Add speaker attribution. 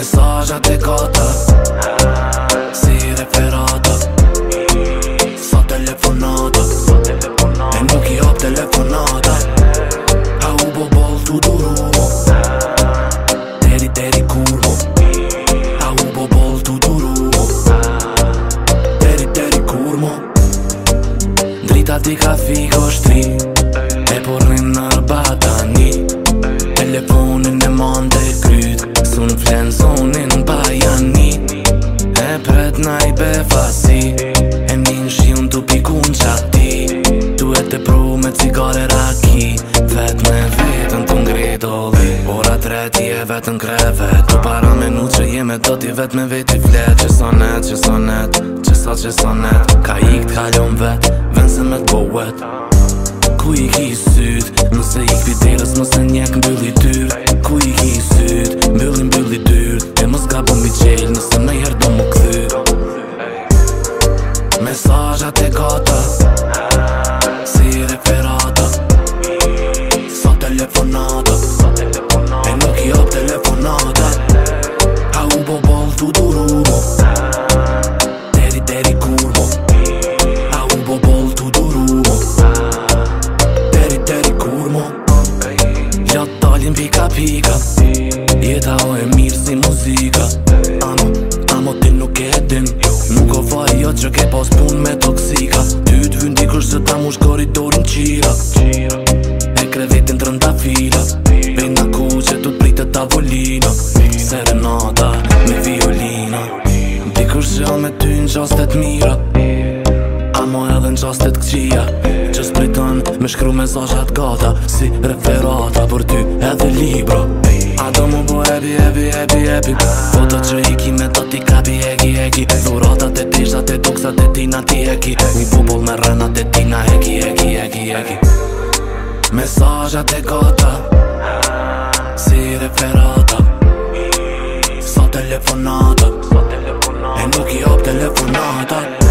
Speaker 1: Mesazhat e gata si referata. Sa telefonata e nuk I hap telefonata. A u bo bol tu durumo Deri kurmo. A u bo bol tu durumo Deri kurmo. Drita ti ka fiko shtri e porrin nërba tani. Telefonin e mande kryt sun flen zonin pa jani. E pret na I befasi e min shiun tu pikun qati. Duhet e pru me cigare raki vet me vetën të ngridolli. Ora 3 ti e vetën krevet. Tu para menu që jeme do ti vet me veti flet. Që sa net ka ikt kalon vet ven se me t'bohet. Ku I ki syt nëse ik piterës nëse njek mbylli dyr. Ku I ki syt mbylli dyr. E mos gabo mi qel nëse me her do mu kthy. Mesazhat e gata si referata. Sa telefonata e nuk I hap telefonata. A u bo bol tu durumo Deri kurmo. A u bo bol tu durumo Deri kurmo. Ja dalin pika jeta o e mirë si muzika. Amo ti nuk e din. Nuk o vaj jo që ke pas pun me toksika. Ty t'vyn dikush se ta mush koridorin qira. E krevetin trëndafila Vejna ku që tu t'prite tavolina. Serenata me violina. Dikush që me ty në qastet mira. Amo edhe në qastet këqia që s'priton me shkru mesazhat gata si referata për ty edhe libra. A do mu bo epi foto që I ki me do t'i kapi eki. Dhuratat e tishtat e duksat e tina ti eki. U bubull me rënat e tina eki. Mesazhat e gata si referata. Sa telefonata e nuk I hap telefonata.